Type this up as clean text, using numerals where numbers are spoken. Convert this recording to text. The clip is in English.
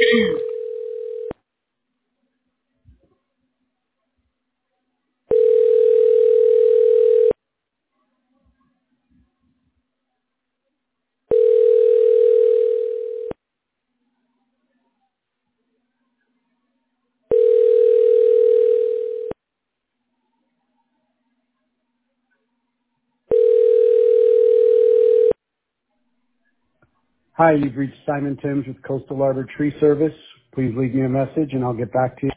Hi, you've reached Simon Timms with Coastal Arbor Tree Service. Please leave me a message and I'll get back to you.